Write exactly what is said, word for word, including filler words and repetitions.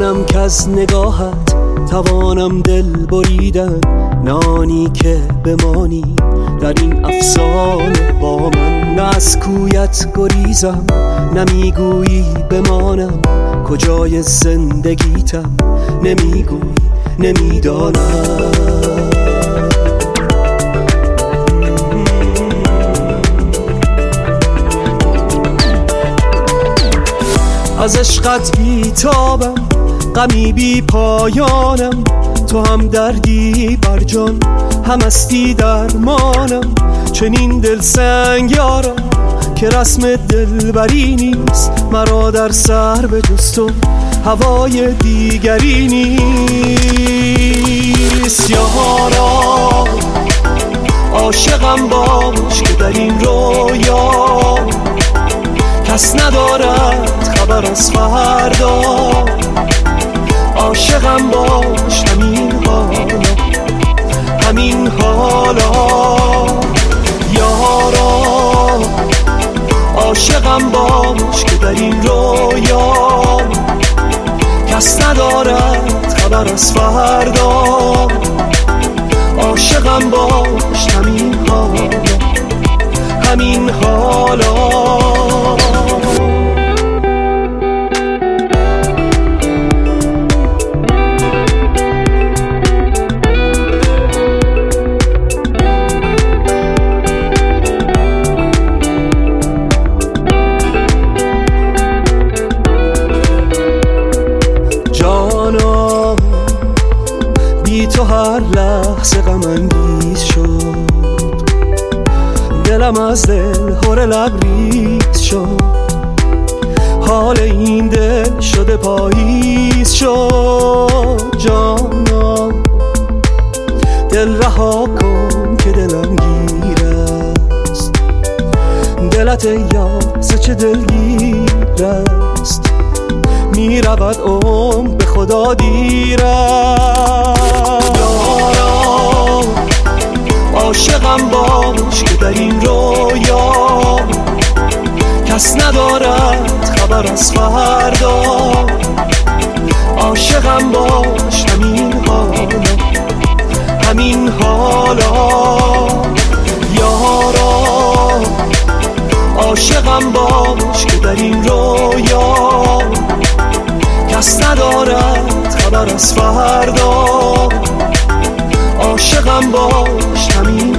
منم که از نگاهت توانم دل بریدن، نانی که بمانی در این افسانه با من. نه از کویت گریزم، نمیگویی بمانم، کجای زندگیتم نمیگویی نمیدانم. از عشقت بیتابم، غمی بی پایانم، تو هم دردی بر جان، هم استی درمانم. چنین دل سنگ یارم که رسم دلبری نیست، مرا در سر به جز تو هوای دیگری نیست. یارا عاشقم باش که در این رویا کس ندارد خبر از فردا. عاشقم باش همین حالا، همین حالا. یارا عاشقم باش که در این رویا کس ندارد خبر از فردا. عاشقم باش همین حالا، همین حالا. بی تو هر لحظه غم انگیز شد، دلم از دل هر لبریز شد. حال این دل شده پاییز شد. جانا دل رها کن که دلم گیر است، دلت یاس چه دلگیر است. می رود عمر به خدا دیر است. یارا عاشقم باش که در این رویا کس ندارد خبر از فردا. عاشقم باش همین حالا، همین حالا. یارا عاشقم باش که در این رویا کس ندارد خبر از فردا. عاشقم باش همین